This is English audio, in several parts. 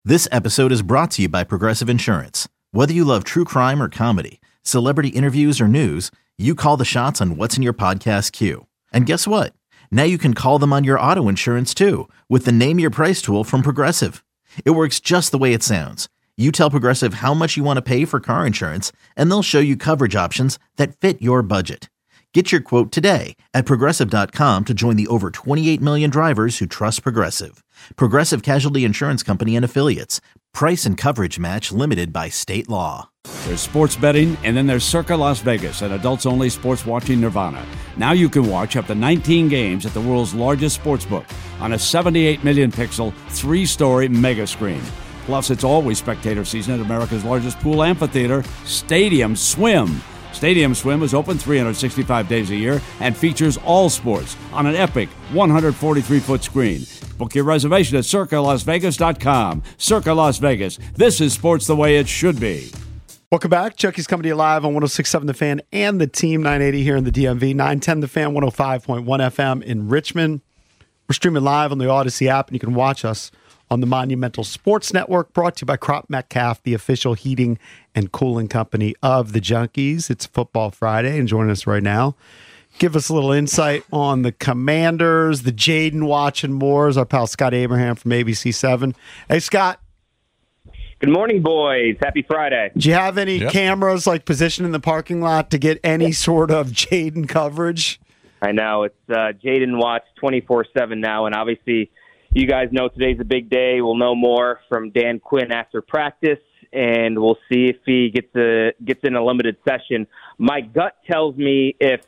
This episode is brought to you by Progressive Insurance. Whether you love true crime or comedy, celebrity interviews or news, you call the shots on what's in your podcast queue. And guess what? Now you can call them on your auto insurance too with the Name Your Price tool from Progressive. It works just the way it sounds. You tell Progressive how much you want to pay for car insurance, and they'll show you coverage options that fit your budget. Get your quote today at Progressive.com to join the over 28 million drivers who trust Progressive. Progressive Casualty Insurance Company and Affiliates. Price and coverage match limited by state law. There's sports betting, and then there's Circa Las Vegas, an adults-only sports watching nirvana. Now you can watch up to 19 games at the world's largest sportsbook on a 78 million pixel, 3-story mega screen. Plus, it's always spectator season at America's largest pool amphitheater, Stadium Swim. Stadium Swim is open 365 days a year and features all sports on an epic 143-foot screen. Book your reservation at CircaLasVegas.com. Circa Las Vegas. This is sports the way it should be. Welcome back. Chucky's coming to you live on 106.7 The Fan and the Team 980 here in the DMV. 910 The Fan, 105.1 FM in Richmond. We're streaming live on the Odyssey app, and you can watch us on the Monumental Sports Network, brought to you by Crop Metcalf, the official heating and cooling company of the Junkies. It's Football Friday, and joining us right now, give us a little insight on the Commanders, the Jaden watching more, is our pal Scott Abraham from ABC7. Hey, Scott. Good morning, boys. Happy Friday. Do you have any cameras positioned in the parking lot to get any sort of Jaden coverage? I know. It's Jaden Watch 24/7 now, and obviously you guys know today's a big day. We'll know more from Dan Quinn after practice, and we'll see if he gets in a limited session. My gut tells me if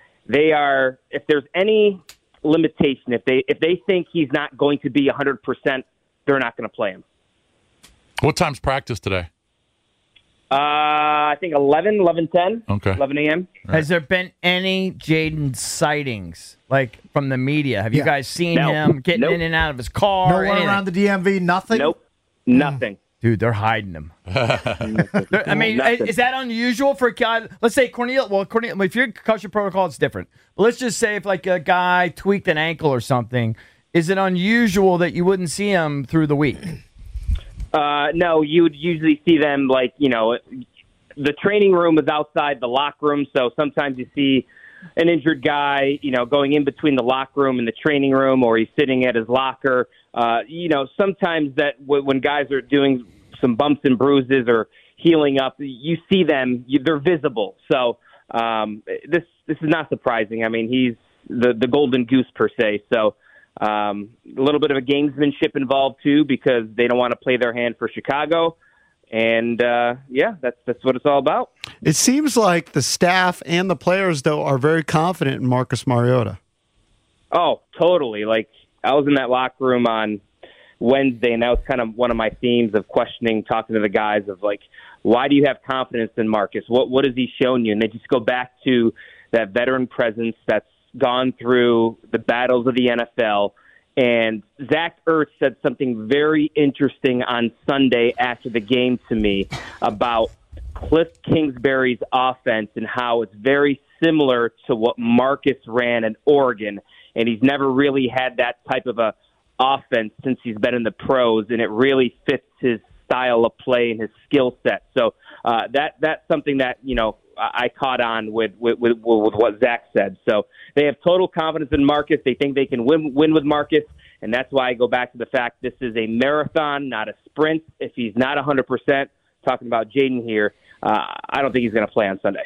there's any limitation, if they think he's not going to be 100%, they're not going to play him. What time's practice today? I think 11:10. Okay. 11 a.m. Right. Has there been any Jaden sightings, from the media? Have you guys seen him getting in and out of his car? No one around the DMV? Nothing? Nope. Nothing. Dude, they're hiding him. I mean, Nothing. Is that unusual for a guy? Let's say Cornelius. Well, Cornelius, if you're in concussion protocol, it's different. But let's just say if a guy tweaked an ankle or something, is it unusual that you wouldn't see him through the week? No, you would usually see them the training room is outside the locker room, so sometimes you see an injured guy, going in between the locker room and the training room, or he's sitting at his locker. Sometimes that when guys are doing some bumps and bruises or healing up, you see them; they're visible. So this is not surprising. I mean, he's the golden goose per se. So. A little bit of a gamesmanship involved too, because they don't want to play their hand for Chicago, and that's what it's all about. It seems like the staff and the players, though, are very confident in Marcus Mariota. Oh, totally. I was in that locker room on Wednesday, and that was kind of one of my themes of questioning, talking to the guys of why do you have confidence in Marcus? What has he shown you? And they just go back to that veteran presence that's gone through the battles of the NFL. And Zach Ertz said something very interesting on Sunday after the game to me about Cliff Kingsbury's offense and how it's very similar to what Marcus ran in Oregon. And he's never really had that type of a offense since he's been in the pros, and it really fits his style of play and his skill set. So that's something that, I caught on with what Zach said. So they have total confidence in Marcus. They think they can win with Marcus, and that's why I go back to the fact this is a marathon, not a sprint. If he's not 100%, talking about Jaden here, I don't think he's going to play on Sunday.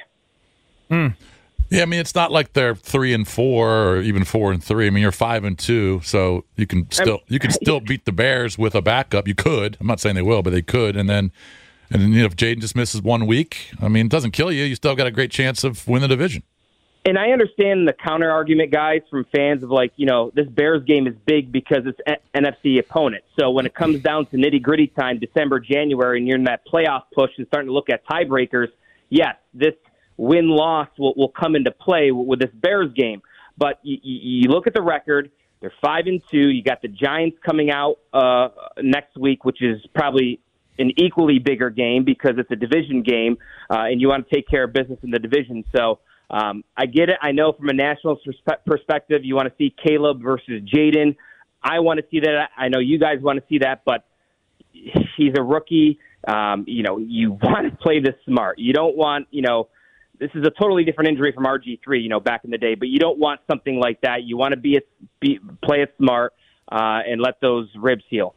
Yeah, I mean, it's not like they're 3-4 or even 4-3. I mean, you're 5-2, so you can still beat the Bears with a backup. You could. I'm not saying they will, but they could, and then if Jaden just misses 1 week, I mean, it doesn't kill you. You still got a great chance of winning the division. And I understand the counter argument, guys, from fans of this Bears game is big because it's an NFC opponent. So when it comes down to nitty gritty time, December, January, and you're in that playoff push and starting to look at tiebreakers, yes, this win-loss will come into play with this Bears game. But you look at the record, they're 5-2. You got the Giants coming out next week, which is probably an equally bigger game because it's a division game, and you want to take care of business in the division. So I get it. I know from a national perspective, you want to see Caleb versus Jaden. I want to see that. I know you guys want to see that, but he's a rookie. You want to play this smart. You don't want, this is a totally different injury from RG3, back in the day, but you don't want something like that. You want to play it smart and let those ribs heal.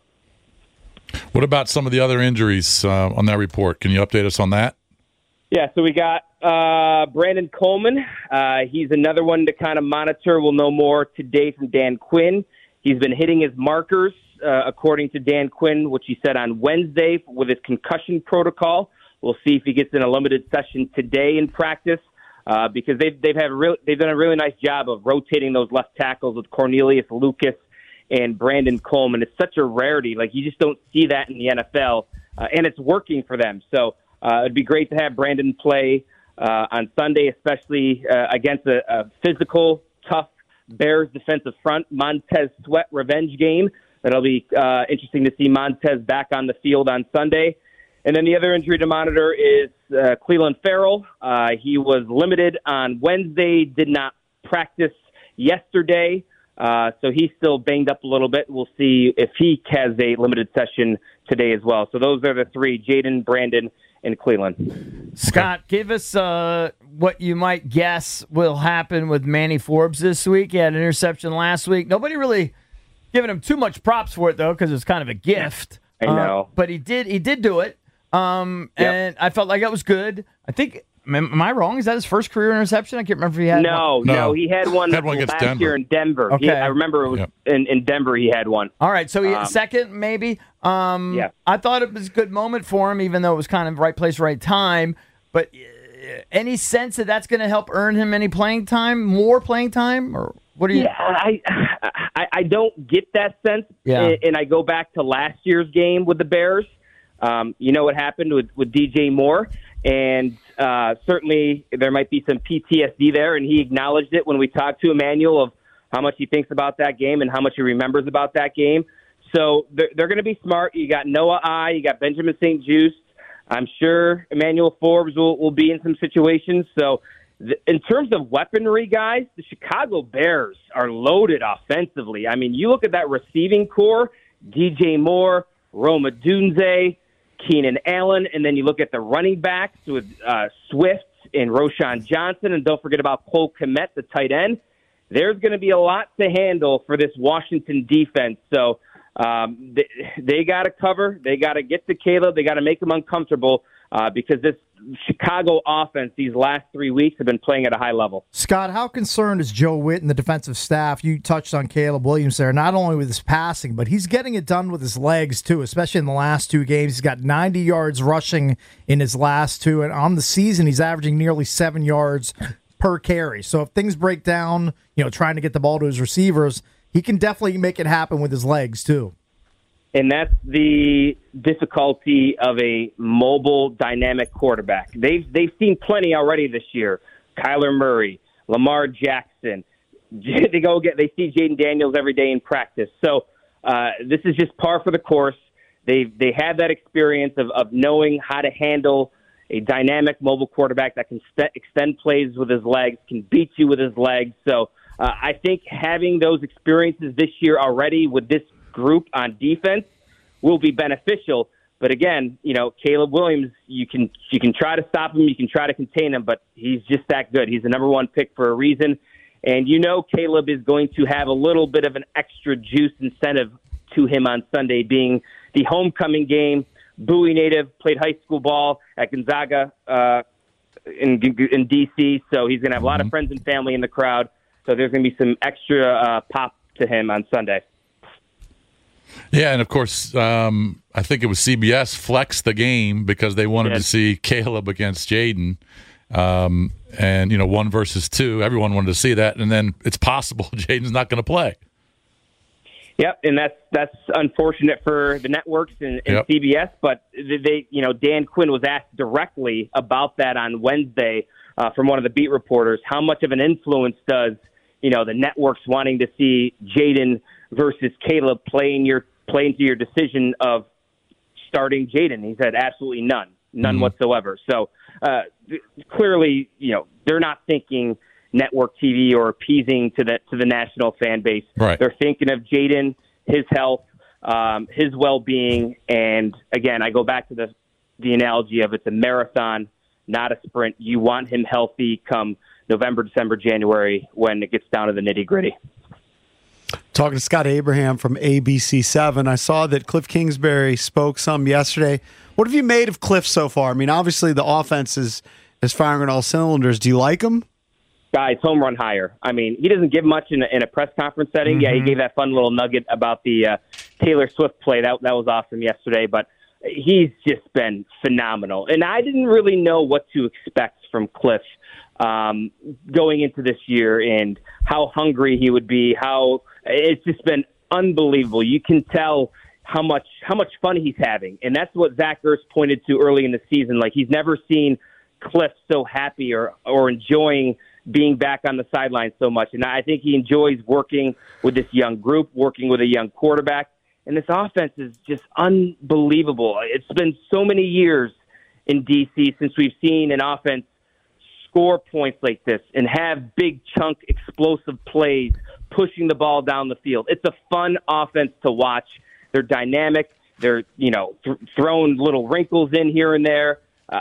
What about some of the other injuries on that report? Can you update us on that? Yeah, so we got Brandon Coleman. He's another one to kind of monitor. We'll know more today from Dan Quinn. He's been hitting his markers, according to Dan Quinn, which he said on Wednesday with his concussion protocol. We'll see if he gets in a limited session today in practice because they've done a really nice job of rotating those left tackles with Cornelius Lucas and Brandon Coleman. It's such a rarity. Like, you just don't see that in the NFL, and it's working for them. So it'd be great to have Brandon play on Sunday, especially against a physical, tough Bears defensive front. Montez Sweat revenge game. That'll be interesting to see Montez back on the field on Sunday. And then the other injury to monitor is Cleveland Farrell. He was limited on Wednesday, did not practice yesterday. So he's still banged up a little bit. We'll see if he has a limited session today as well. So those are the three, Jaden, Brandon, and Cleveland. Scott, give us what you might guess will happen with Manny Forbes this week. He had an interception last week. Nobody really giving him too much props for it, though, because it's kind of a gift. I know. But he did do it, and I felt like that was good. I think, am I wrong? Is that his first career interception? I can't remember if he had one. No, he had one against last Denver. year in Denver. Okay. I remember it was in Denver he had one. All right, so he had second, maybe. I thought it was a good moment for him, even though it was kind of right place, right time. But any sense that that's going to help earn him any playing time, more playing time, or what do you? Yeah, I don't get that sense. Yeah. And I go back to last year's game with the Bears. You know what happened with DJ Moore, and certainly there might be some PTSD there, and he acknowledged it when we talked to Emmanuel of how much he thinks about that game and how much he remembers about that game. So they're going to be smart. You got Noah I, you got Benjamin St. Juste. I'm sure Emmanuel Forbes will be in some situations. So in terms of weaponry, guys, the Chicago Bears are loaded offensively. I mean, you look at that receiving core, DJ Moore, Rome Odunze, Keenan Allen, and then you look at the running backs with Swift and Roschon Johnson, and don't forget about Cole Kmet, the tight end. There's going to be a lot to handle for this Washington defense. So they got to cover. They got to get to Caleb. They got to make him uncomfortable because this Chicago offense these last 3 weeks have been playing at a high level. Scott, how concerned is Joe Witt and the defensive staff? You touched on Caleb Williams there, not only with his passing, but he's getting it done with his legs too, especially in the last two games. He's got 90 yards rushing in his last two, and on the season he's averaging nearly 7 yards per carry. So if things break down, trying to get the ball to his receivers, he can definitely make it happen with his legs too. And that's the difficulty of a mobile, dynamic quarterback. They've seen plenty already this year. Kyler Murray, Lamar Jackson. They see Jaden Daniels every day in practice. So this is just par for the course. They have that experience of knowing how to handle a dynamic mobile quarterback that can extend plays with his legs, can beat you with his legs. So I think having those experiences this year already with this group on defense will be beneficial. But again, Caleb Williams, you can try to stop him, you can try to contain him, but he's just that good. He's the number one pick for a reason. And Caleb is going to have a little bit of an extra juice incentive to him on Sunday, being the homecoming game. Bowie native, played high school ball at Gonzaga in D.C., so he's going to have a lot of friends and family in the crowd. So there's going to be some extra pop to him on Sunday. Yeah, and of course, I think it was CBS flexed the game because they wanted to see Caleb against Jaden. And, 1 versus 2, everyone wanted to see that. And then it's possible Jaden's not going to play. Yep, and that's unfortunate for the networks and CBS. But Dan Quinn was asked directly about that on Wednesday from one of the beat reporters. How much of an influence does the networks wanting to see Jaden versus Caleb play into your decision of starting Jaden? He said absolutely none whatsoever. So clearly, they're not thinking network TV or appeasing to the national fan base. Right. They're thinking of Jaden, his health, his well-being. And again, I go back to the analogy of it's a marathon, not a sprint. You want him healthy come November, December, January when it gets down to the nitty-gritty. Talking to Scott Abraham from ABC7, I saw that Cliff Kingsbury spoke some yesterday. What have you made of Cliff so far? I mean, obviously the offense is firing on all cylinders. Do you like him? Guys, home run higher. I mean, he doesn't give much in a press conference setting. Mm-hmm. Yeah, he gave that fun little nugget about the Taylor Swift play. That was awesome yesterday, but he's just been phenomenal. And I didn't really know what to expect from Cliff going into this year and how hungry he would be. How it's just been unbelievable. You can tell how much fun he's having, and that's what Zach Ertz pointed to early in the season. Like, he's never seen Cliff so happy or enjoying being back on the sideline so much. And I think he enjoys working with this young group, working with a young quarterback. And this offense is just unbelievable. It's been so many years in D.C. since we've seen an offense score points like this and have big chunk explosive plays pushing the ball down the field. It's a fun offense to watch. They're dynamic. They're, throwing little wrinkles in here and there.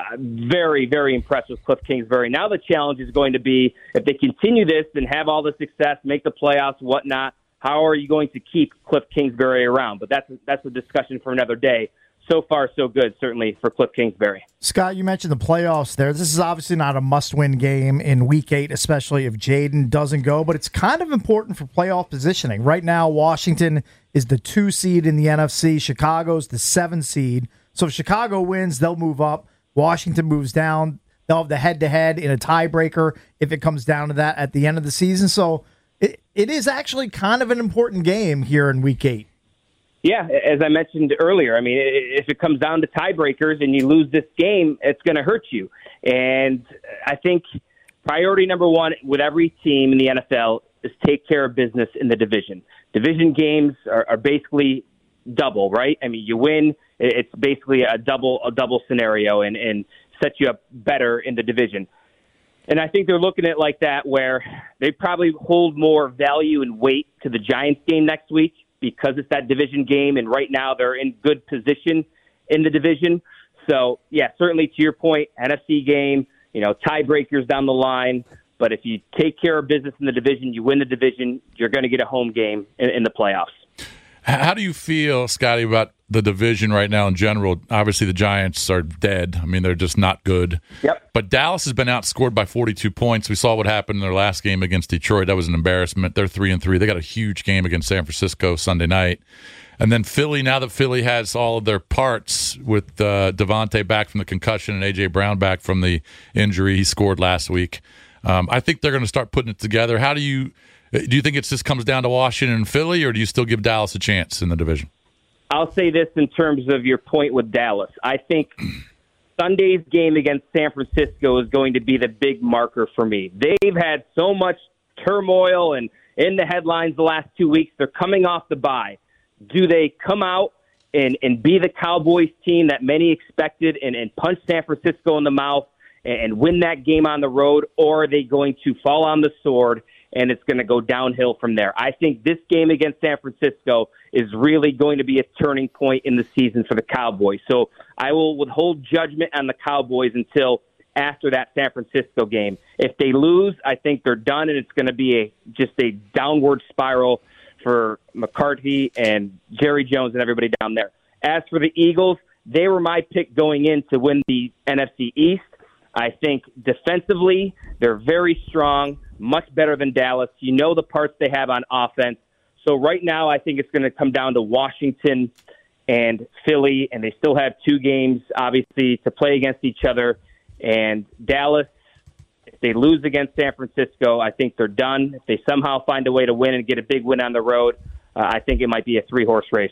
Very, very impressed with Cliff Kingsbury. Now the challenge is going to be, if they continue this and have all the success, make the playoffs, whatnot, how are you going to keep Cliff Kingsbury around? But that's a discussion for another day. So far, so good, certainly, for Cliff Kingsbury. Scott, you mentioned the playoffs there. This is obviously not a must-win game in Week 8, especially if Jaden doesn't go, but it's kind of important for playoff positioning. Right now, Washington is the 2 seed in the NFC. Chicago's the 7 seed. So if Chicago wins, they'll move up. Washington moves down. They'll have the head-to-head in a tiebreaker if it comes down to that at the end of the season. So it is actually kind of an important game here in Week 8. Yeah, as I mentioned earlier, I mean, if it comes down to tiebreakers and you lose this game, it's going to hurt you. And I think priority number one with every team in the NFL is take care of business in the division. Division games are basically double, right? I mean, you win, it's basically a double scenario and sets you up better in the division. And I think they're looking at it like that, where they probably hold more value and weight to the Giants game next week, because it's that division game, and right now they're in good position in the division. So, yeah, certainly to your point, NFC game, tiebreakers down the line. But if you take care of business in the division, you win the division, you're going to get a home game in the playoffs. How do you feel, Scotty, about the division right now in general? Obviously, the Giants are dead. I mean, they're just not good. Yep. But Dallas has been outscored by 42 points. We saw what happened in their last game against Detroit. That was an embarrassment. They're 3-3. They got a huge game against San Francisco Sunday night. And then Philly, now that Philly has all of their parts with Devontae back from the concussion and A.J. Brown back from the injury he scored last week, I think they're going to start putting it together. How do you think it just comes down to Washington and Philly, or do you still give Dallas a chance in the division? I'll say this in terms of your point with Dallas. I think Sunday's game against San Francisco is going to be the big marker for me. They've had so much turmoil and in the headlines the last 2 weeks. They're coming off the bye. Do they come out and be the Cowboys team that many expected and punch San Francisco in the mouth and win that game on the road, or are they going to fall on the sword and it's going to go downhill from there? I think this game against San Francisco is really going to be a turning point in the season for the Cowboys. So I will withhold judgment on the Cowboys until after that San Francisco game. If they lose, I think they're done, and it's going to be just a downward spiral for McCarthy and Jerry Jones and everybody down there. As for the Eagles, they were my pick going in to win the NFC East. I think defensively, they're very strong, much better than Dallas. You know the parts they have on offense. So right now, I think it's going to come down to Washington and Philly, and they still have 2 games, obviously, to play against each other. And Dallas, if they lose against San Francisco, I think they're done. If they somehow find a way to win and get a big win on the road, I think it might be a 3-horse race.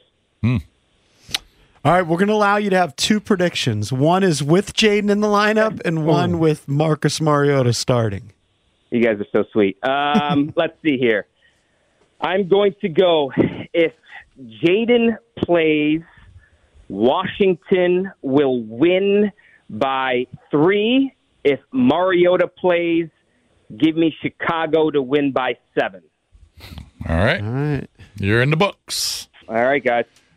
All right, we're going to allow you to have 2 predictions. One is with Jaden in the lineup, and one with Marcus Mariota starting. You guys are so sweet. Let's see here. I'm going to go, if Jaden plays, Washington will win by 3. If Mariota plays, give me Chicago to win by 7. All right. You're in the books. All right, guys.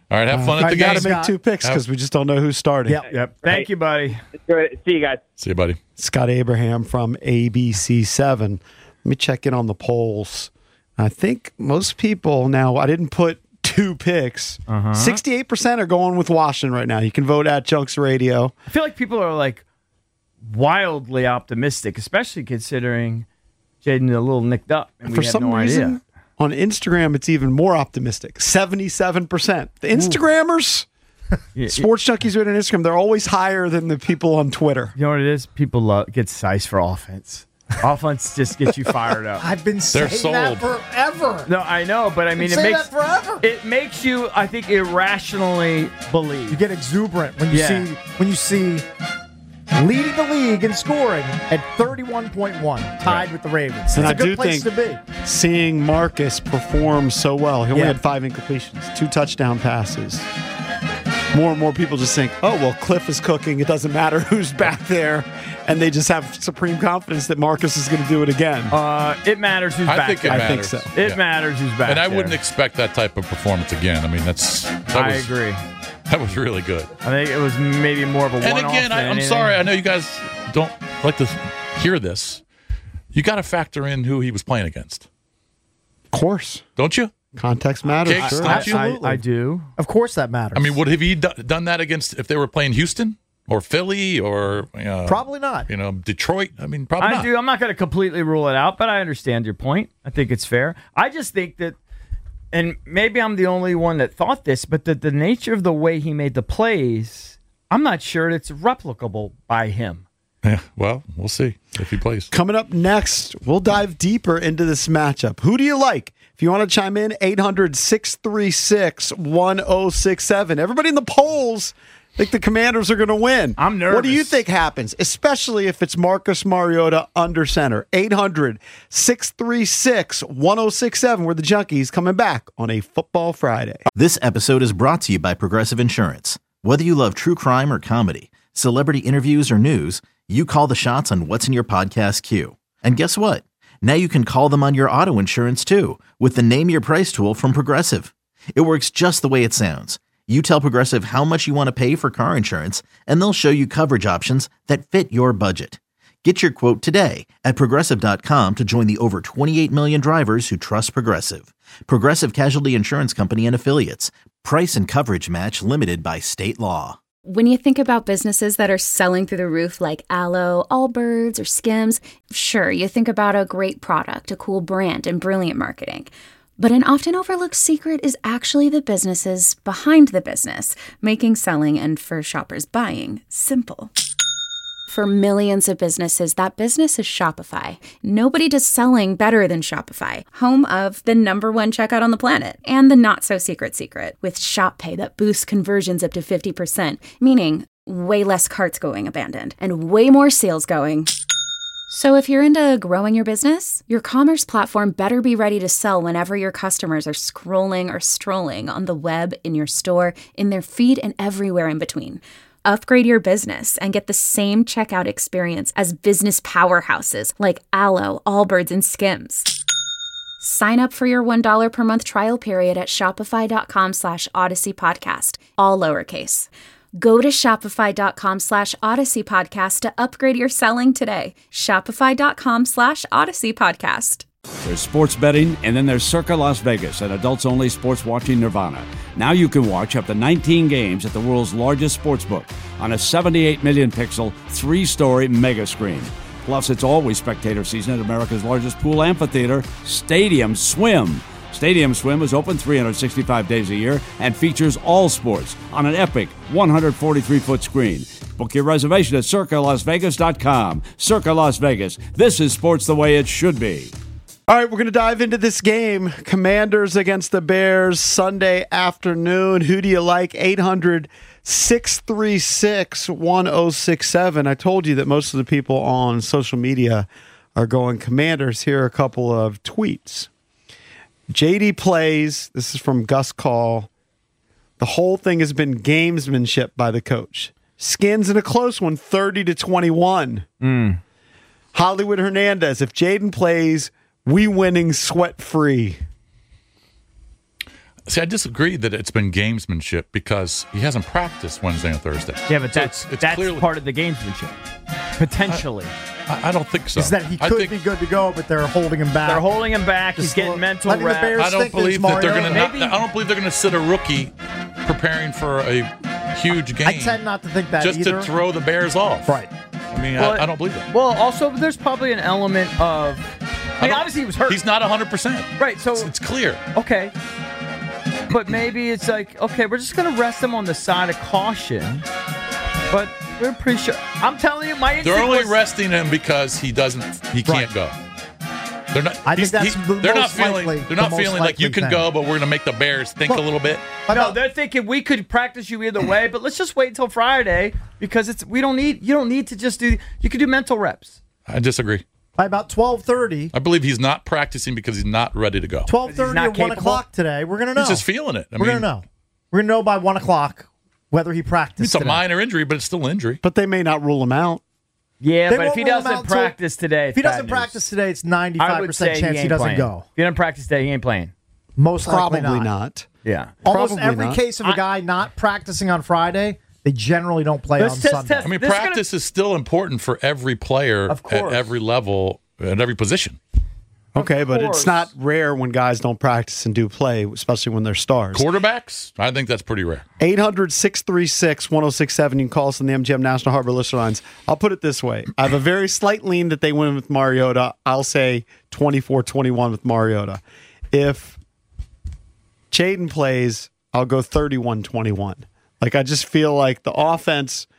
All right, have fun at the I game. got to make 2 picks because we just don't know who's starting. Yep. Thank you, buddy. Good. See you guys. See you, buddy. Scott Abraham from ABC7. Let me check in on the polls. I think most people now, I didn't put 2 picks. 68% are going with Washington right now. You can vote at Junks Radio. I feel like people are like wildly optimistic, especially considering Jaden a little nicked up. And For we had some no reason, idea. on Instagram, it's even more optimistic. 77%. The Instagrammers, Sports Junkies right on Instagram, they're always higher than the people on Twitter. You know what it is? People get size for offense. Offense just gets you fired up. I've been saying that forever. No, I know, but I mean, it makes you, I think, irrationally believe. You get exuberant when you see leading the league in scoring at 31.1, tied with the Ravens. And It's I a good do place think to be. seeing Marcus perform so well, he only Yeah. had 5 incompletions, 2 touchdown passes. More and more people just think, oh, well, Cliff is cooking. It doesn't matter who's back there. And they just have supreme confidence that Marcus is going to do it again. It matters who's I back think it there. matters. I think so. It matters who's back And I there. wouldn't expect that type of performance again. I mean, I agree. That was really good. I think it was maybe more of a one-off. And again, than I'm anything. sorry. I know you guys don't like to hear this. You got to factor in who he was playing against, Of course. don't you? Context matters. Cakes, Sure. don't you? Absolutely. I do. Of course that matters. I mean, would have he done that against if they were playing Houston or Philly or probably not. Detroit? I mean, probably I not. do. I'm not going to completely rule it out, but I understand your point. I think it's fair. I just think that, and maybe I'm the only one that thought this, but that the nature of the way he made the plays, I'm not sure it's replicable by him. Yeah, well, we'll see if he plays. Coming up next, we'll dive deeper into this matchup. Who do you like? If you want to chime in, 800-636-1067. Everybody in the polls think the Commanders are going to win. I'm nervous. What do you think happens, especially if it's Marcus Mariota under center? 800-636-1067. We're the Junkies coming back on a Football Friday. This episode is brought to you by Progressive Insurance. Whether you love true crime or comedy, celebrity interviews or news, you call the shots on what's in your podcast queue. And guess what? Now you can call them on your auto insurance too with the Name Your Price tool from Progressive. It works just the way it sounds. You tell Progressive how much you want to pay for car insurance, and they'll show you coverage options that fit your budget. Get your quote today at Progressive.com to join the over 28 million drivers who trust Progressive. Progressive Casualty Insurance Company and Affiliates. Price and coverage match limited by state law. When you think about businesses that are selling through the roof like Aloe, Allbirds, or Skims, sure, you think about a great product, a cool brand, and brilliant marketing. But an often overlooked secret is actually the businesses behind the business, making selling and for shoppers buying simple. For millions of businesses, that business is Shopify. Nobody does selling better than Shopify, home of the #1 checkout on the planet and the not-so-secret secret with Shop Pay that boosts conversions up to 50%, meaning way less carts going abandoned and way more sales going. So if you're into growing your business, your commerce platform better be ready to sell whenever your customers are scrolling or strolling on the web, in your store, in their feed, and everywhere in between. Upgrade your business and get the same checkout experience as business powerhouses like Aloe, Allbirds, and Skims. Sign up for your $1 per month trial period at shopify.com/Odyssey Podcast, all lowercase. Go to shopify.com/Odyssey Podcast to upgrade your selling today. Shopify.com/Odyssey Podcast. There's sports betting, and then there's Circa Las Vegas, an adults-only sports watching nirvana. Now you can watch up to 19 games at the world's largest sportsbook on a 78 million pixel, 3-story mega screen. Plus, it's always spectator season at America's largest pool amphitheater, Stadium Swim. Stadium Swim is open 365 days a year and features all sports on an epic 143-foot screen. Book your reservation at CircaLasVegas.com. Circa Las Vegas. This is sports the way it should be. All right, we're going to dive into this game. Commanders against the Bears, Sunday afternoon. Who do you like? 800-636-1067. I told you that most of the people on social media are going Commanders. Here are a couple of tweets. JD plays. This is from Gus Call. The whole thing has been gamesmanship by the coach. Skins in a close one, 30-21. Hollywood Hernandez. If Jaden plays, we winning sweat free. See, I disagree that it's been gamesmanship because he hasn't practiced Wednesday and Thursday. Yeah, but So that's clearly, part of the gamesmanship. Potentially. I don't think so. Is that he could be good to go, but they're holding him back. They're holding him back. He's Just getting mental letting the reps. Bears I don't think that believe it's that they're going Mariota. to. I don't believe they're going to sit a rookie preparing for a huge game. I tend not to think that just either. to throw the Bears off. Right. I mean, Well, I don't believe that. Well, also, there's probably an element of. I mean, obviously, he was hurt. He's not 100%. Right, so. It's clear. Okay. But maybe it's like, okay, we're just going to rest him on the side of caution. But we're pretty sure. I'm telling you, my instinct They're only was, resting him because he can't go. They're not. I think that's they're not feeling. likely, They're not the most feeling like you likely can thing. go, but we're going to make the Bears think a little bit. No, they're thinking we could practice you either way, but let's just wait until Friday because you don't need to just do. You can do mental reps. I disagree. By about 12:30, I believe he's not practicing because he's not ready to go. 12:30 not or 1 capable? o'clock today, we're going to know. He's just feeling it. We're going to know. We're going to know by 1 o'clock whether he practiced It's a today. minor injury, but it's still an injury. But they may not rule him out. Yeah, They but if won't he rule him doesn't out till- practice today, If he it's bad doesn't news. practice today, it's I would 95% say chance he ain't doesn't playing. go. If he doesn't practice today, he ain't playing. Most likely Probably not. not. Yeah. Almost Probably every not. case of a guy not practicing on Friday, they generally don't play on Let's just Sunday. test- I mean, This is practice is still important for every player Of at course. every level, at every position. Okay, but course. it's not rare when guys don't practice and do play, especially when they're stars. Quarterbacks, I think that's pretty rare. 800-636-1067. You can call us on the MGM National Harbor listener lines. I'll put it this way. I have a very slight lean that they win with Mariota. I'll say 24-21 with Mariota. If Jaden plays, I'll go 31-21. Like, I just feel like the offense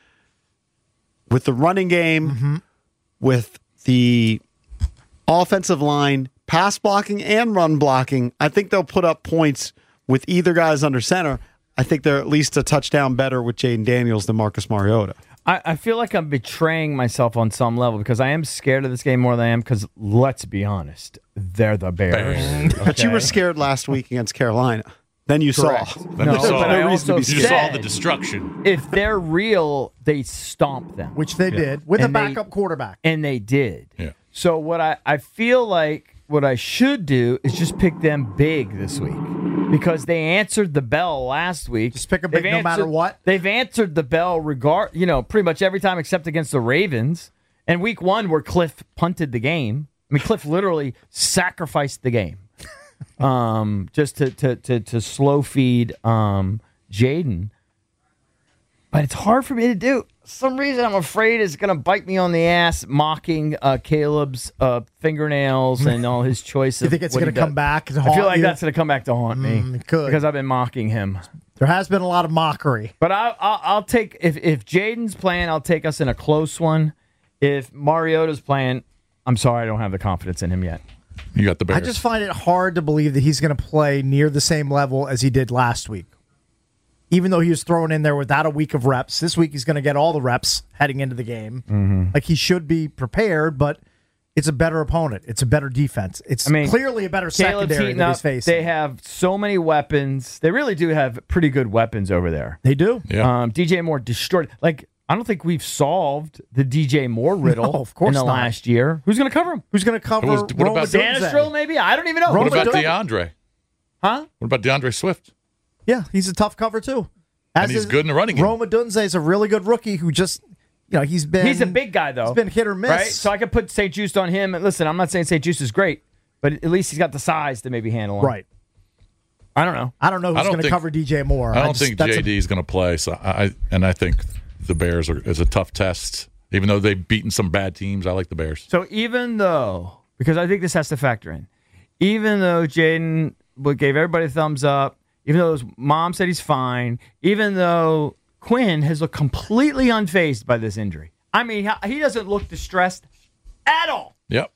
with the running game, with the offensive line, pass blocking and run blocking, I think they'll put up points with either guys under center. I think they're at least a touchdown better with Jaden Daniels than Marcus Mariota. I feel like I'm betraying myself on some level because I am scared of this game more than I am because, let's be honest, they're the Bears. But you were scared last week against Carolina. Then you Correct. saw. Then No, you saw, but I no reason to also be you scared. saw the destruction. if they're real, they stomp them. Which they did with a And they- backup quarterback. And they did. Yeah. So what I feel like what I should do is just pick them big this week because they answered the bell last week. Just pick 'em big no matter what? They've answered the bell pretty much every time except against the Ravens. And week 1 where Cliff punted the game. I mean, Cliff literally sacrificed the game. Just to slow feed Jaden. But it's hard for me to do. Some reason I'm afraid it's going to bite me on the ass, mocking Caleb's fingernails and all his choice. You think it's going to come back? To I haunt feel like you? that's going to come back to haunt me it could. because I've been mocking him. There has been a lot of mockery. But I'll take if Jaden's playing, I'll take us in a close one. If Mariota's playing, I'm sorry, I don't have the confidence in him yet. You got the Bears. I just find it hard to believe that he's going to play near the same level as he did last week. Even though he was thrown in there without a week of reps, this week he's going to get all the reps heading into the game. Mm-hmm. Like he should be prepared, but it's a better opponent. It's a better defense. It's clearly a better Caleb's secondary heating that up. he's facing. They have so many weapons. They really do have pretty good weapons over there. They do. Yeah. DJ Moore destroyed. Like, I don't think we've solved the DJ Moore riddle No, of course in the not. last year. Who's going to cover him? Who's going to cover What Rome about Danistril, maybe? I don't even know. Rome what about Odunze. DeAndre? Huh? What about DeAndre Swift? Yeah, he's a tough cover too. And he's good in the running game. Rome Odunze is a really good rookie who just, he's He's a big guy, though. He's been hit or miss. Right? So I could put St. Juste on him. And listen, I'm not saying St. Juste is great, but at least he's got the size to maybe handle him. Right. I don't know. I don't know who's going to cover DJ Moore. I don't think JD is going to play. So I think the Bears is a tough test. Even though they've beaten some bad teams, I like the Bears. So even though, because I think this has to factor in, even though Jaden gave everybody a thumbs up, even though his mom said he's fine, even though Quinn has looked completely unfazed by this injury. I mean, he doesn't look distressed at all. Yep.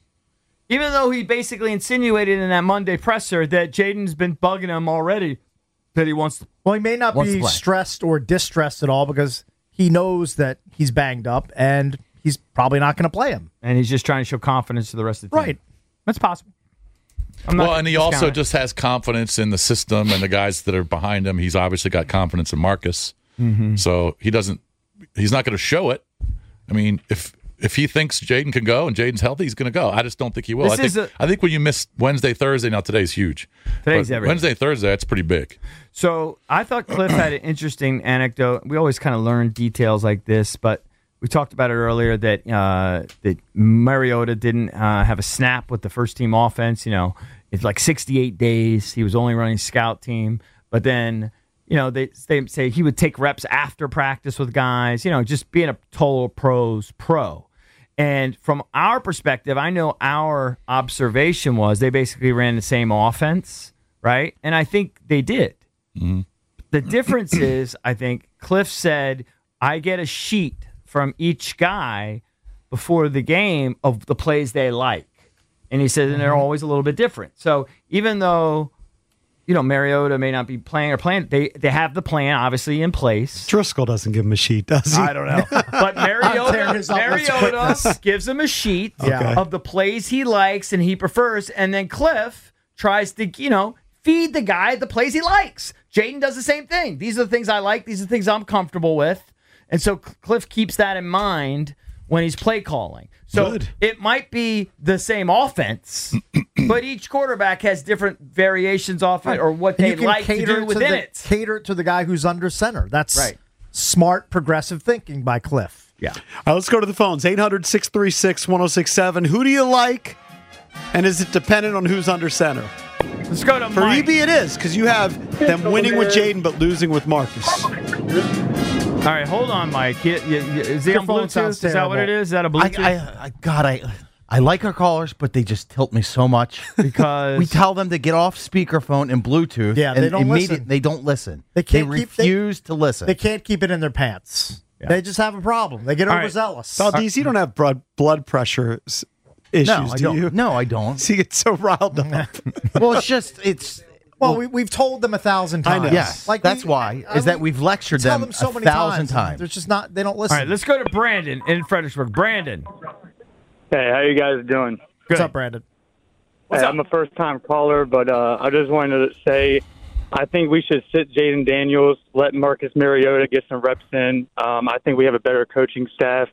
Even though he basically insinuated in that Monday presser that Jaden's been bugging him already, that he wants to. Well, he may not Wants to be play. stressed or distressed at all because he knows that he's banged up and he's probably not going to play him. And he's just trying to show confidence to the rest of the team. Right. That's possible. Well, and he also discounting it. just has confidence in the system and the guys that are behind him. He's obviously got confidence in Marcus. So he's not going to show it. I mean, if if he thinks Jaden can go and Jaden's healthy, he's going to go. I just don't think he will. I think when you miss Wednesday, Thursday, now today's huge. Today's everything. Wednesday, Thursday, that's pretty big. So I thought Cliff had an interesting anecdote. We always kind of learn details like this, but we talked about it earlier that that Mariota didn't have a snap with the first team offense. It's like 68 days. He was only running scout team, but then they say he would take reps after practice with guys. Just being a total pro. And from our perspective, I know our observation was they basically ran the same offense, right? And I think they did. Mm-hmm. The difference is, I think Cliff said, I get a sheet from each guy before the game of the plays they like. And he says, and they're always a little bit different. So even though, Mariota may not be playing, they have the plan obviously in place. Driscoll doesn't give him a sheet, does he? I don't know. But Mariota gives him a sheet of the plays he likes and he prefers. And then Cliff tries to, feed the guy the plays he likes. Jaden does the same thing. These are the things I like. These are the things I'm comfortable with. And so Cliff keeps that in mind when he's play calling. So it might be the same offense, but each quarterback has different variations off it or what they like to do within it. Cater to the guy who's under center. That's smart, progressive thinking by Cliff. Yeah. All right, let's go to the phones. 800-636-1067. Who do you like, and is it dependent on who's under center? Let's go to For Mike. EB it is, because you have them winning with Jaden but losing with Marcus. All right, hold on, Mike. Is he on Bluetooth? Is that what it is? Is that a Bluetooth? I like our callers, but they just tilt me so much. Because we tell them to get off speakerphone and Bluetooth. Yeah, and they don't listen. They don't listen. They refuse to listen. They can't keep it in their pants. Yeah. They just have a problem. They get overzealous. Valdez, you don't have blood pressure issues, do you? No, I don't. So you get so riled up. Well, it's... Well, we've told them 1,000 times. I know. Yes, that's why. That we've lectured them so 1,000 times. They're just not. They don't listen. All right, let's go to Brandon in Fredericksburg. Brandon. Hey, how you guys doing? What's up, Brandon? I'm a first-time caller, but I just wanted to say I think we should sit Jaden Daniels, let Marcus Mariota get some reps in. I think we have a better coaching staff.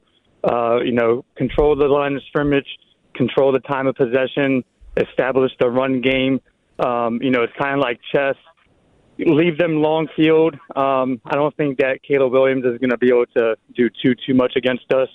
Control the line of scrimmage, control the time of possession, establish the run game. It's kind of like chess. Leave them long field. I don't think that Caleb Williams is going to be able to do too much against us.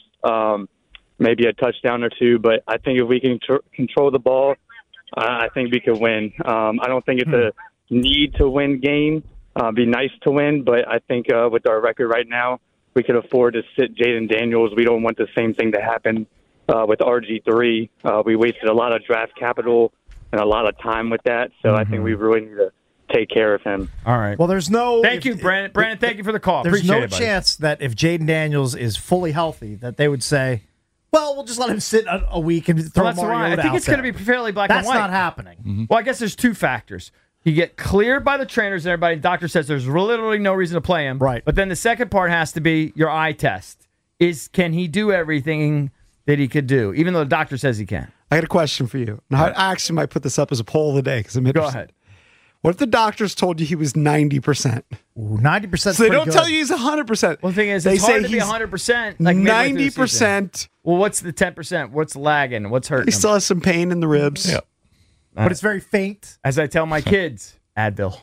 Maybe a touchdown or two, but I think if we can control the ball, I think we could win. I don't think it's a need to win game. Be nice to win, but I think with our record right now, we could afford to sit Jaden Daniels. We don't want the same thing to happen with RG3. We wasted a lot of draft capital and a lot of time with that, so I think we really need to take care of him. All right. Well, there's no... Thank you, Brandon. Brandon, thank you for the call. There's Appreciate no it, chance that if Jaden Daniels is fully healthy, that they would say, well, we'll just let him sit a week and throw Mariota out there. I think it's going to be fairly black and white. That's not happening. Mm-hmm. Well, I guess there's two factors. You get cleared by the trainers and everybody. The doctor says there's literally no reason to play him. Right. But then the second part has to be your eye test. Can he do everything that he could do, even though the doctor says he can? I got a question for you. Now, I actually might put this up as a poll of the day because I'm interested. Go ahead. What if the doctors told you he was 90%? Ooh, 90%. So they don't tell you he's 100%. Well, the thing is, they it's hard to be 100%. Like 90%. Well, what's the 10%? What's lagging? What's hurting? He still has some pain in the ribs. Yeah. But it's very faint. As I tell my kids, Advil.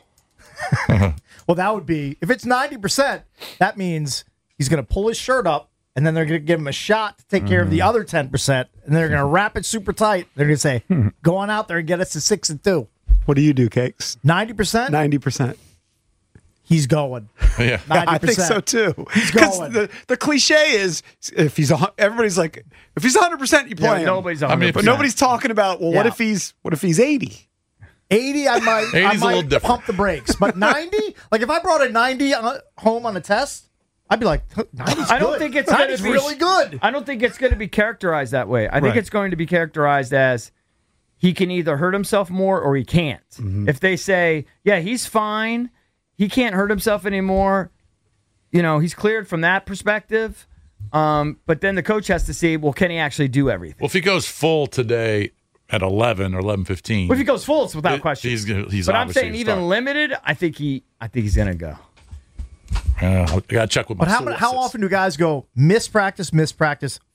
Well, that would be, if it's 90%, that means he's going to pull his shirt up, and then they're going to give him a shot to take care of the other 10%, and they're going to wrap it super tight. They're going to say, go on out there and get us to 6-2. What do you do, Cakes? 90%? 90%. He's going. Yeah. 90%. I think so too. He's going. The cliche is everybody's like, if he's 100%, you play him. Nobody's 100%. But nobody's talking about, well, what if he's 80? 80, I might, 80's a little different. Pump the brakes. But 90, like if I brought a 90 home on a test, I'd be like, 90's I don't good. think it's going to be really good. I don't think it's going to be characterized that way. I think it's going to be characterized as he can either hurt himself more or he can't. Mm-hmm. If they say, yeah, he's fine, he can't hurt himself anymore, he's cleared from that perspective. But then the coach has to see, well, can he actually do everything? Well, if he goes full today at 11 or 11:15, well, if he goes full, it's without question. He's but I'm saying even limited, I think he's going to go. I got to check with my But how often do guys go miss practice,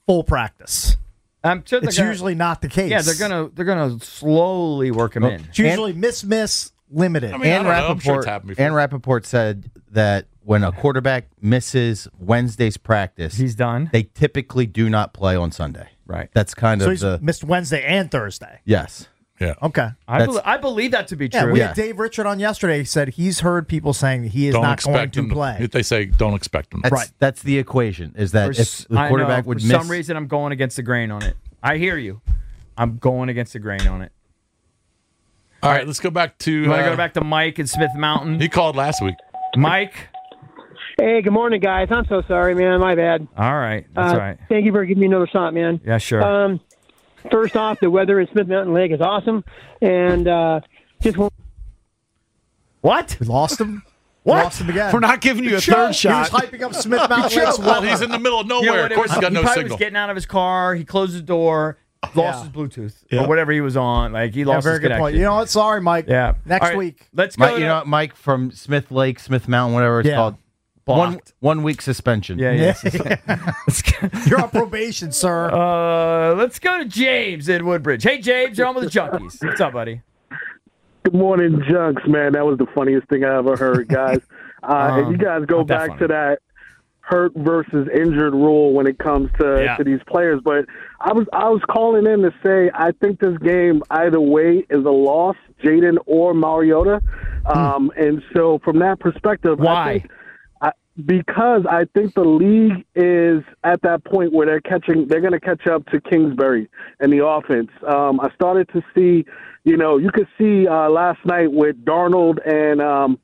full practice. I'm sure It's usually not the case. Yeah, they're gonna slowly work him in. It's usually miss, limited. I mean, And I don't know. I'm sure it's Rappaport, happened before. and Rappaport said that when a quarterback misses Wednesday's practice, He's done. they typically do not play on Sunday. Right. That's kind so of he's the missed Wednesday and Thursday. yes. Yeah. Okay. I believe that to be Yeah, true. we had Dave Richard on yesterday. He said he's heard people saying that he is Don't not going expect to him play. If they say don't expect him. That's the equation. Is that if the quarterback would for miss some reason, I'm going against the grain on it. I hear you. I'm going against the grain on it. All right, let's go back to. You want to go back to Mike in Smith Mountain? He called last week. Mike. Hey, good morning, guys. I'm so sorry, man. My bad. All right. That's all right. Thank you for giving me another shot, man. Yeah, sure. First off, the weather in Smith Mountain Lake is awesome, and just want. What? We lost him. What? Lost him again. We're not giving you a third shot. He was hyping up Smith Mountain Lake's Well, weather. he's in the middle of nowhere. You know what Of it course, was? he's got He no probably signal. was getting out of his car. He closed the door, lost his Bluetooth or whatever he was on. Like he lost very his good connection. point. You know what? Sorry, Mike. Yeah. Next All right, week. Let's go. Mike, you know what, Mike from Smith Lake, Smith Mountain, whatever it's called. Blocked. 1 week suspension. Yeah. You're on probation, sir. Let's go to James in Woodbridge. Hey, James, you're on with the Junkies. What's up, buddy? Good morning, Junks, man. That was the funniest thing I ever heard, guys. And you guys go not that back funny. to that hurt versus injured rule when it comes to these players. But I was calling in to say I think this game either way is a loss, Jaden or Mariota. And so from that perspective, Why? Because I think the league is at that point where they're going to catch up to Kingsbury and the offense. I started to see, you could see last night with Darnold and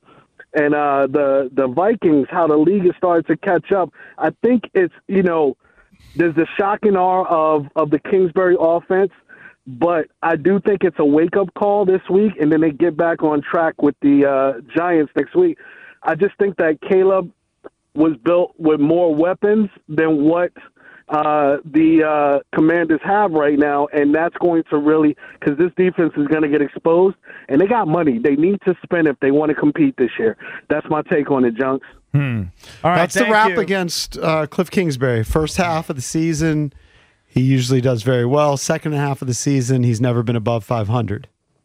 the Vikings, how the league has started to catch up. I think it's, there's the shock and awe of the Kingsbury offense, but I do think it's a wake-up call this week, and then they get back on track with the Giants next week. I just think that Caleb was built with more weapons than what the Commanders have right now, and that's going to really – because this defense is going to get exposed, and they got money. They need to spend if they want to compete this year. That's my take on it, Junks. All right, That's the thank wrap you. against Cliff Kingsbury. First half of the season, he usually does very well. Second half of the season, he's never been above 500.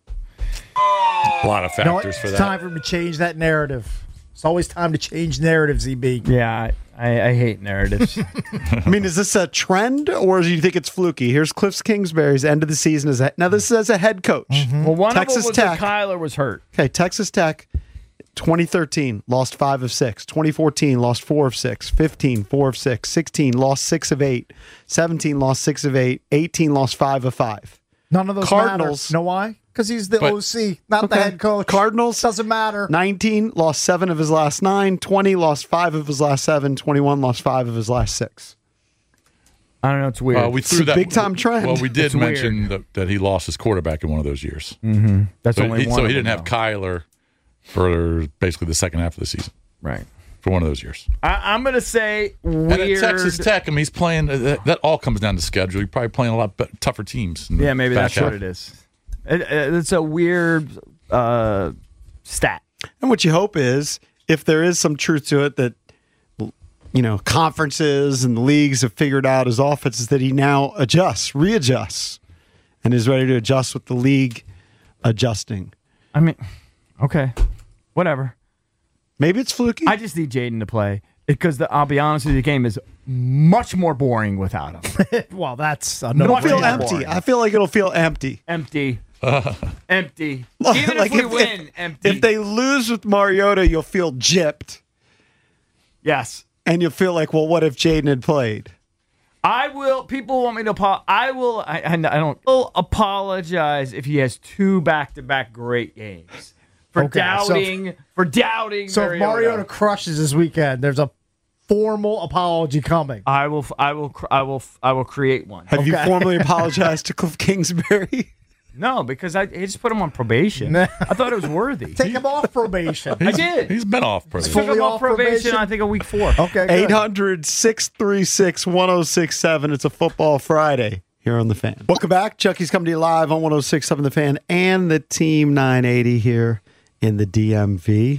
A lot of You know what? factors for It's that. time for him to change that narrative. It's always time to change narratives, EB. Yeah, I hate narratives. I mean, is this a trend, or do you think it's fluky? Here's Cliff Kingsbury's end of the season. Now, this is as a head coach. Well, one Texas of them was Tech. that Kyler was hurt. Okay, Texas Tech, 2013, lost 5 of 6. 2014, lost 4 of 6. 15, 4 of 6. 16, lost 6 of 8. 17, lost 6 of 8. 18, lost 5 of 5. None of those Cardinals. matter. Know why? Because he's the But- OC, not the Okay. head coach. Cardinals. Doesn't matter. 19, lost 7 of his last 9. 20, lost 5 of his last 7. 21, lost 5 of his last 6. I don't know. It's weird. We It's threw a that big-time trend. Well, we did It's mention that he lost his quarterback in one of those years. That's So only he, one. so of he didn't them, have though. Kyler for basically the second half of the season Right. for one of those years. I'm gonna say And weird. at Texas Tech, I mean, he's playing. That all comes down to schedule. He's probably playing a lot tougher teams. in the Yeah, maybe back that's half. what it is. It's a weird stat. And what you hope is, if there is some truth to it, that conferences and the leagues have figured out his offense, is that he now readjusts, and is ready to adjust with the league adjusting. I mean, okay, whatever. Maybe it's fluky. I just need Jaden to play because I'll be honest with you, the game is much more boring without him. Well, that's a It'll feel Boring. empty. I feel like it'll feel empty. Empty. Empty. Look, Even like if we win, empty. If they lose with Mariota, you'll feel gypped, yes. and you'll feel like, well, what if Jaden had played? I will. People want me to apologize. I will. I don't. Will apologize if he has 2 back-to-back great games for Okay, so doubting. So if Mariota crushes this weekend, there's a formal apology coming. I will create one. Have you formally apologized to Cliff Kingsbury? No, because I just put him on probation. I thought it was worthy. Take him off probation. I did. He's been off I probation. took fully him off off probation. probation? I think a week 4. Okay, good. 800-636-1067. It's a Football Friday here on The Fan. Welcome back. Chucky's coming to you live on 106.7 The Fan and the Team 980 here in the DMV.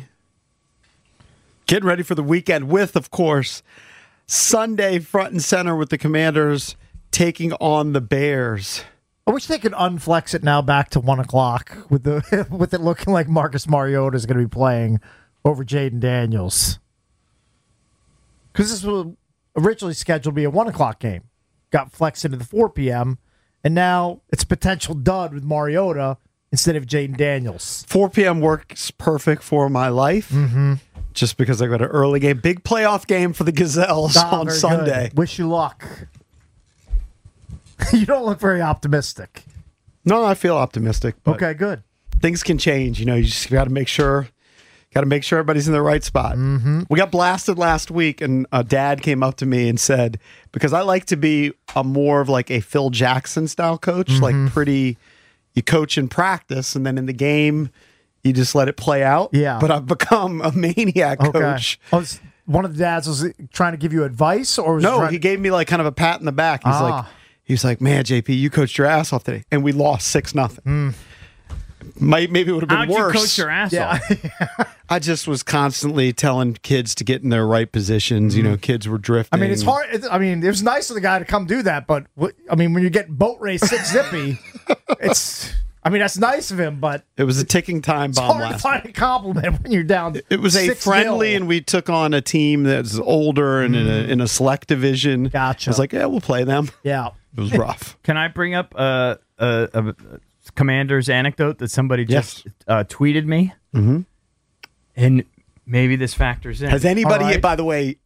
Getting ready for the weekend with, of course, Sunday front and center with the Commanders taking on the Bears. I wish they could unflex it now back to 1 o'clock with it looking like Marcus Mariota is going to be playing over Jaden Daniels. Because this was originally scheduled to be a 1 o'clock game. Got flexed into the 4 p.m., and now it's a potential dud with Mariota instead of Jaden Daniels. 4 p.m. works perfect for my life. Mm-hmm. Just because I got an early game. Big playoff game for the Gazelles on Sunday. Good. Wish you luck. You don't look very optimistic. No, I feel optimistic. But okay, good. Things can change. You just got to make sure. Got to make sure everybody's in the right spot. Mm-hmm. We got blasted last week, and a dad came up to me and said, because I like to be more of like a Phil Jackson style coach, like you coach in practice, and then in the game, you just let it play out. Yeah. But I've become a maniac coach. One of the dads was trying to give you advice, or was he gave me like kind of a pat in the back. He's like, man, JP, you coached your ass off today, and we lost 6-0. Maybe it would have been worse. How'd you coach your ass off? I just was constantly telling kids to get in their right positions. Kids were drifting. I mean, it's hard. It was nice of the guy to come do that, but when you get boat race 6-zippy, that's nice of him, but it was a ticking time bomb. It's hard to find a compliment when you're down. It was a friendly, and we took on a team that's older and in a select division. Gotcha. I was like, yeah, we'll play them. Yeah, it was rough. Can I bring up a Commander's anecdote that somebody just tweeted me? Mm-hmm. And maybe this factors in. Has anybody, by the way,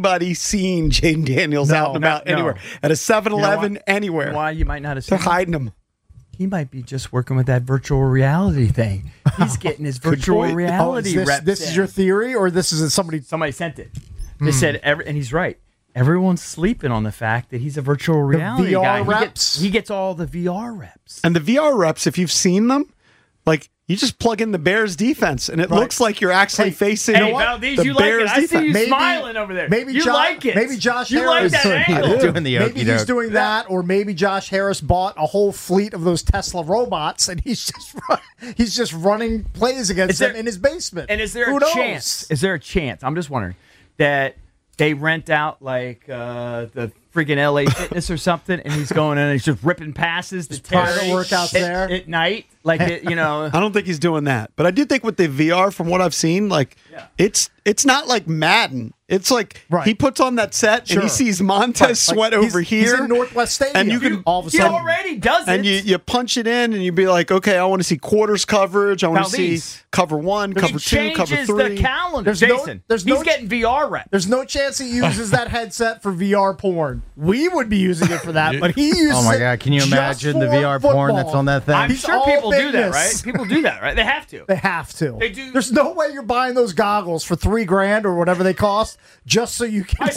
seen Jaden Daniels out and about anywhere? At a 7-Eleven, anywhere? You know why you might not have seen They're hiding him. He might be just working with that virtual reality thing. He's getting his virtual reality reps. This is your theory, or this is somebody sent it. They said, and he's right. Everyone's sleeping on the fact that he's a virtual reality guy. He gets all the VR reps. And the VR reps, if you've seen them, like you just plug in the Bears defense, and it looks like you're actually facing Valdez, the you Bears like it. I defense. see you smiling over there. Maybe you like it. Maybe Josh you Harris like that angle. Doing the maybe he's doing that, or maybe Josh Harris bought a whole fleet of those Tesla robots, and he's just running plays against them in his basement. And is there a chance? Is there a chance? I'm just wondering that they rent out like the freaking LA Fitness or something, and he's going in and he's just ripping passes. The private workouts there at night, like I don't think he's doing that, but I do think with the VR, from what I've seen, it's not like Madden. It's like he puts on that set and he sees Montez Sweat over here. He's in Northwest Stadium, and you can all of a sudden he already does it. And you punch it in, and you be like, okay, I want to see quarters coverage. I want to see cover 1, cover 2, cover 3. He changes the calendar. He's getting VR reps. There's no chance he uses that headset for VR porn. We would be using it for that, but he uses it. Oh my God! Can you imagine the VR porn that's on that thing? I'm sure people do that, right? People do that, right? They have to. They have to. They do. There's no way you're buying those goggles for $3,000 or whatever they cost just so you can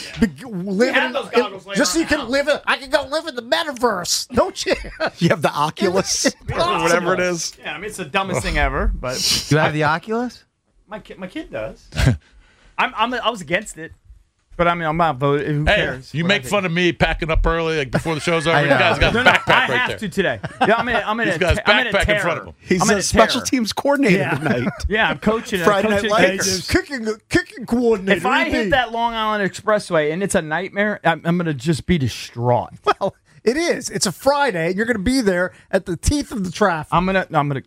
live in those goggles just so you can live in. I can go live in the metaverse. No chance. You have the Oculus or whatever it is. Yeah, I mean it's the dumbest thing ever. But you have the Oculus? My kid does. I was against it. But I mean, I'm not voting. Who cares? You make fun of me packing up early, like before the show's over. You guys got a backpack I right have there. to today. Yeah, I'm in He's a got his backpack in terror. front of him. He's a special teams coordinator tonight. Yeah, I'm coaching. Friday Night Lights. Kicking coordinator. If I hit that Long Island Expressway and it's a nightmare, I'm going to just be distraught. Well, it is. It's a Friday, and you're going to be there at the teeth of the traffic. I'm gonna go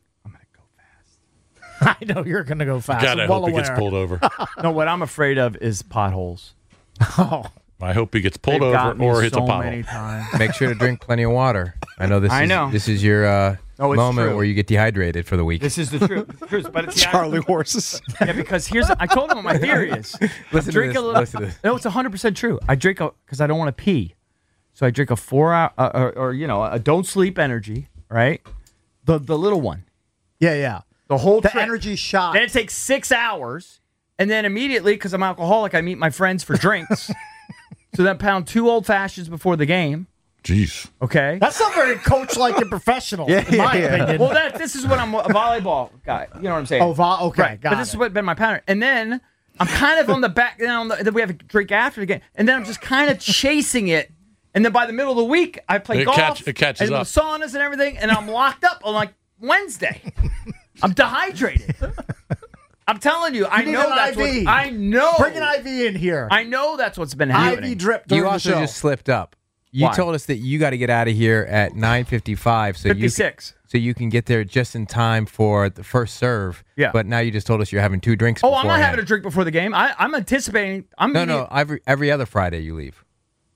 fast. I know you're going to go fast. God, I hope he gets pulled over. No, what I'm afraid of is potholes. Oh. I hope he gets pulled over or hits a pothole. Make sure to drink plenty of water. I know this is your moment where you get dehydrated for the week. This is the truth. But it's Charlie horses. Yeah, because I told him what my theory is. Listen to this. No, it's 100% true. I drink because I don't want to pee, so I drink a 4-hour or a don't sleep energy, right? The little one. Yeah. The whole energy shot. Then it takes 6 hours, and then immediately, because I'm alcoholic, I meet my friends for drinks. So then pound 2 old fashions before the game. Jeez. Okay. That's not very coach-like and professional, in my opinion. Well, this is what I'm a volleyball guy. You know what I'm saying? Oh, okay. Right. But this is what been my pattern. And then I'm kind of on the back. Then we have a drink after the game, and then I'm just kind of chasing it. And then by the middle of the week, I play golf. It catches and up. the saunas and everything, and I'm locked up on like Wednesday. I'm dehydrated. I'm telling you, I know that's what. I know. Bring an IV in here. I know that's what's been happening. IV drip. You also just slipped up. You Why? told us that you got to get out of here at 9:55. 56. So you can get there just in time for the first serve. Yeah. But now you just told us you're having 2 drinks. Oh, I'm not beforehand. having a drink before the game. I'm anticipating. No. Every other Friday you leave.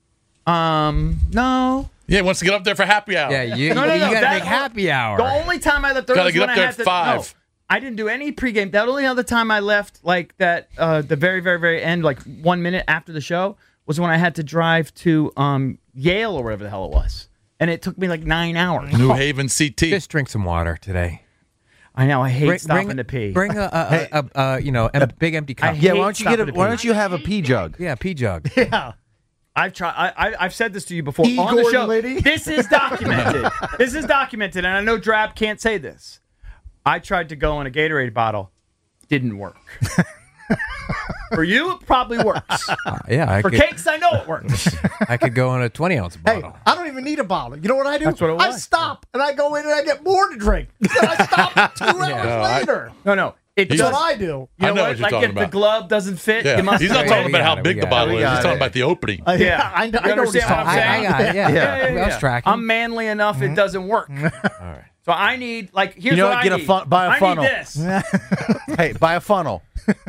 No. Yeah, he wants to get up there for happy hour. Yeah, you got to make happy hour. The only time I left early Gotta was get when up I there had at to. 5. No, I didn't do any pregame. The only other time I left, like that, the very, very, very end, like 1 minute after the show, was when I had to drive to Yale or whatever the hell it was, and it took me like 9 hours. New Haven CT. Just drink some water today. I know. I hate stopping to pee. Bring a big empty cup. Yeah, why don't you have a pee jug? Yeah, pee jug. Yeah. I've tried. I've said this to you before E. on the Gordon show. Liddy? This is documented. This is documented, and I know Drab can't say this. I tried to go in a Gatorade bottle, didn't work. For you, it probably works. For cakes, I know it works. I could go in a 20-ounce bottle. Hey, I don't even need a bottle. You know what I do? That's what it was. I stop and I go in and I get more to drink. Then I stop 2 hours later. No. That's what I do. You know I know what what? you're Like talking if the about. glove doesn't fit, Yeah. you must. He's not wait. talking about how big the bottle is. He's talking about the opening. Yeah, I know what he's understand what I'm talking saying? about. Yeah. I was tracking. I'm manly enough; it doesn't work. All right. So I need here's You know what what? I Get a need. buy a funnel. I need this Hey, buy a funnel.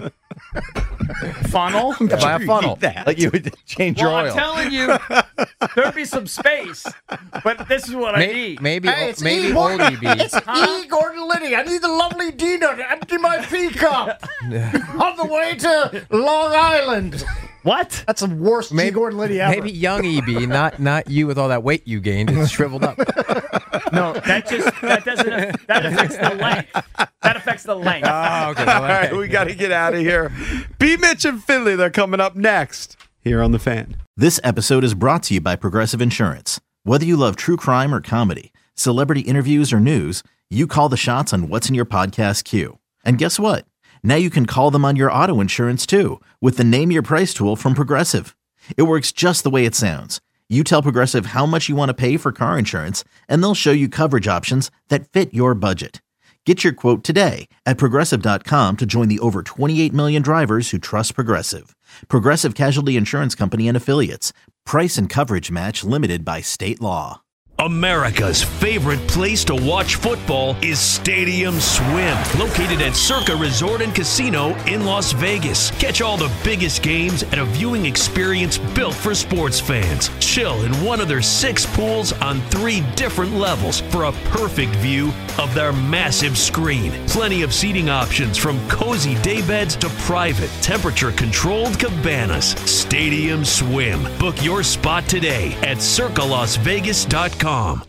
funnel. Buy a funnel. Like you would change your Well, oil. I'm telling you, there'd be some space, but this is what I need. Maybe It's maybe E. old Gordon, EB. it's E. Gordon Liddy. I need the lovely Dina to empty my pee cup on the way to Long Island. What? That's the worst G. Gordon Liddy ever. Maybe young EB, not you with all that weight you gained. It's shriveled up. No, that affects the length. That affects the length. Oh, okay. All right, we got to get out of here. B. Mitch and Finley, they're coming up next here on The Fan. This episode is brought to you by Progressive Insurance. Whether you love true crime or comedy, celebrity interviews or news, you call the shots on what's in your podcast queue. And guess what? Now you can call them on your auto insurance too with the Name Your Price tool from Progressive. It works just the way it sounds. You tell Progressive how much you want to pay for car insurance, and they'll show you coverage options that fit your budget. Get your quote today at Progressive.com to join the over 28 million drivers who trust Progressive. Progressive Casualty Insurance Company and Affiliates. Price and coverage match limited by state law. America's favorite place to watch football is Stadium Swim, located at Circa Resort and Casino in Las Vegas. Catch all the biggest games at a viewing experience built for sports fans. Chill in one of their 6 pools on 3 different levels for a perfect view of their massive screen. Plenty of seating options from cozy daybeds to private, temperature-controlled cabanas. Stadium Swim. Book your spot today at circalasvegas.com.